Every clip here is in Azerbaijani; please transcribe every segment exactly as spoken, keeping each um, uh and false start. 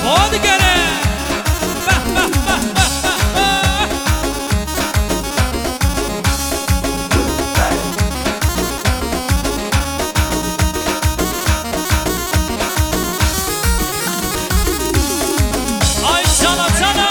Hadi gene. Bah bah bah bah bah bah. Ay sana sana.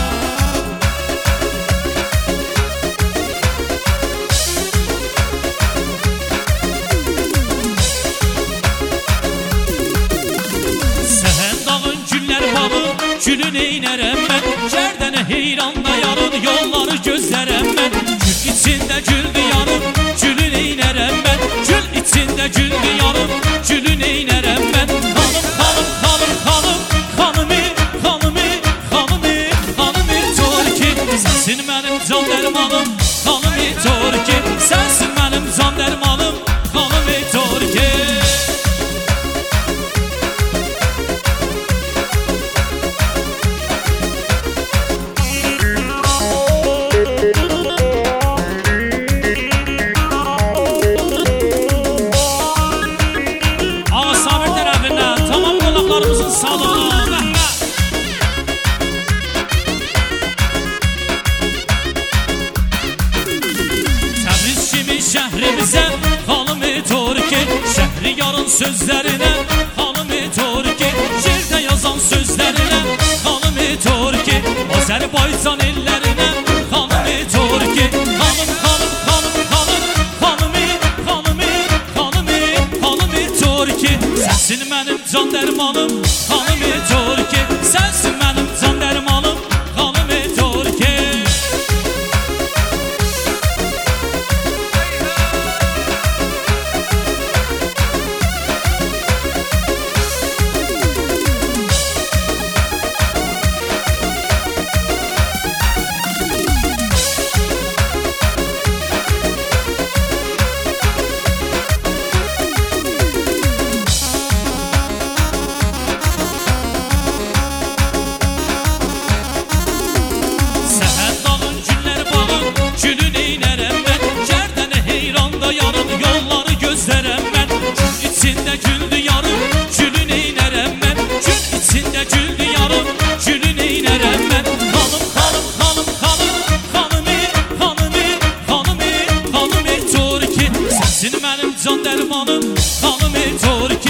Gülün eynərəm mən, gərdənə heyranda yarın, yolları gözlərəm mən. Gül içində güldü yarın, gülün eynərəm mən. Gül içində güldü yarın, gülün eynərəm mən. Xanım, xanım, xanım, xanım, xanımı, xanımı, xanımı, xanımı Torki. Sensin mənim can dərmanım, xanımı Torki. Sensin mənim can dərmanım, xanımı Torki. Şəhrimizə xanımı Torki, şəhri yarın sözlərinə xanımı Torki, yerdə yazan sözlərinə xanımı Torki, Azərbaycan ellərinə xanımı Torki. Xanım, xanım, xanım, xanım, xanımı, xanımı, xanımı, xanımı Torki. Sensin mənim can dərmanım, xanımı Torki. Sensin mənim can dərmanım, xanımı Torki. Güldü yarım, gülün eynərəm mən. Gül içində güldü yarım, gülün eynərəm mən. Xanım, xanım, xanım, xanım, xanımı, xanımı, xanımı, xanımı Torki. Sensin mənim can dərmanım, xanımı Torki.